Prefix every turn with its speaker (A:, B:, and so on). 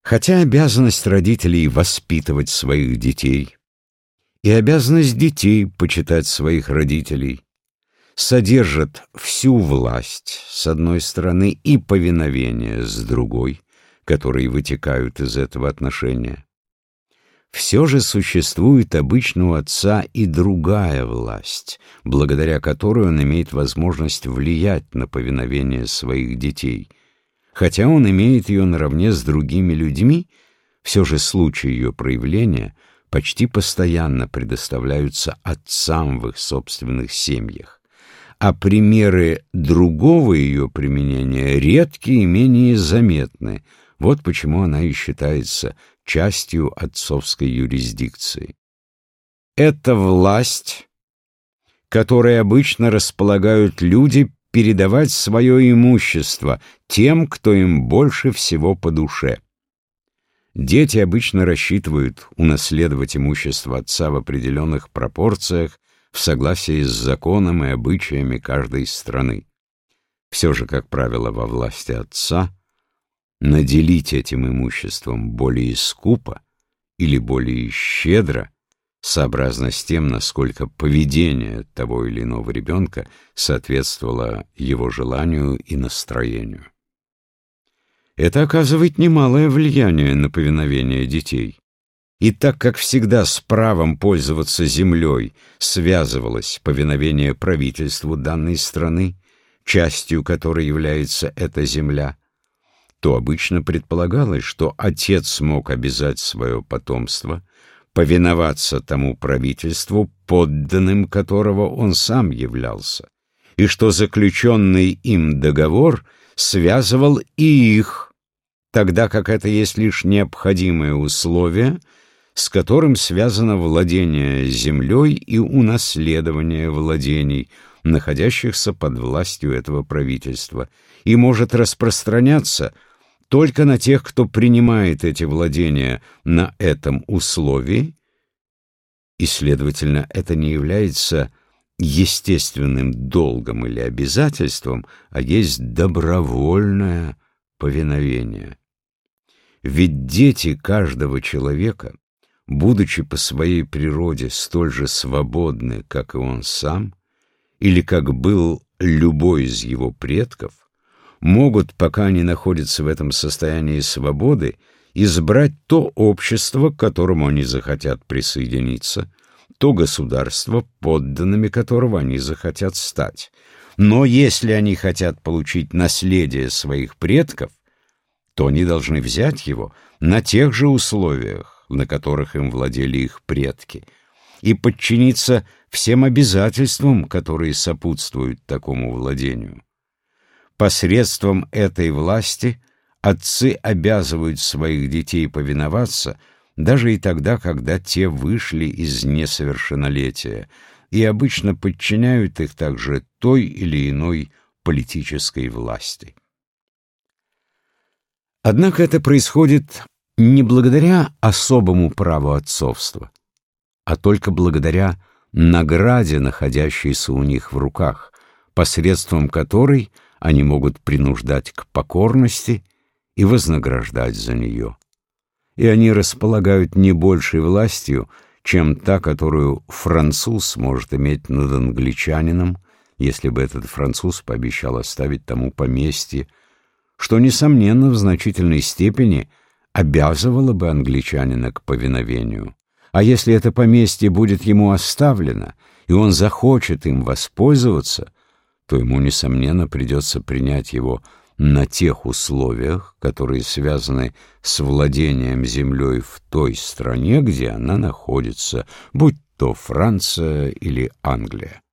A: Хотя обязанность родителей воспитывать своих детей и обязанность детей почитать своих родителей содержат всю власть с одной стороны и повиновение с другой, которые вытекают из этого отношения, все же существует обычно у отца и другая власть, благодаря которой он имеет возможность влиять на повиновение своих детей. Хотя он имеет ее наравне с другими людьми, все же случаи ее проявления почти постоянно предоставляются отцам в их собственных семьях, а примеры другого ее применения редки и менее заметны. Вот почему она и считается частью отцовской юрисдикции. Это власть, которой обычно располагают люди, передавать свое имущество тем, кто им больше всего по душе. Дети обычно рассчитывают унаследовать имущество отца в определенных пропорциях в согласии с законом и обычаями каждой страны. Все же, как правило, во власти отца наделить этим имуществом более скупо или более щедро, сообразно с тем, насколько поведение того или иного ребенка соответствовало его желанию и настроению. Это оказывает немалое влияние на повиновение детей. И так как всегда с правом пользоваться землей связывалось повиновение правительству данной страны, частью которой является эта земля, то обычно предполагалось, что отец мог обязать свое потомство повиноваться тому правительству, подданным которого он сам являлся, и что заключенный им договор связывал и их, тогда как это есть лишь необходимое условие, с которым связано владение землей и унаследование владений, находящихся под властью этого правительства, и может распространяться только на тех, кто принимает эти владения на этом условии, и, следовательно, это не является естественным долгом или обязательством, а есть добровольное повиновение. Ведь дети каждого человека, будучи по своей природе столь же свободны, как и он сам, или как был любой из его предков, могут, пока они находятся в этом состоянии свободы, избрать то общество, к которому они захотят присоединиться, то государство, подданными которого они захотят стать. Но если они хотят получить наследие своих предков, то они должны взять его на тех же условиях, на которых им владели их предки, и подчиниться всем обязательствам, которые сопутствуют такому владению. Посредством этой власти отцы обязывают своих детей повиноваться даже и тогда, когда те вышли из несовершеннолетия, и обычно подчиняют их также той или иной политической власти. Однако это происходит не благодаря особому праву отцовства, а только благодаря награде, находящейся у них в руках, посредством которой они могут принуждать к покорности и вознаграждать за нее. И они располагают не большей властью, чем та, которую француз может иметь над англичанином, если бы этот француз пообещал оставить тому поместье, что, несомненно, в значительной степени обязывало бы англичанина к повиновению. А если это поместье будет ему оставлено, и он захочет им воспользоваться, то ему, несомненно, придется принять его на тех условиях, которые связаны с владением землей в той стране, где она находится, будь то Франция или Англия.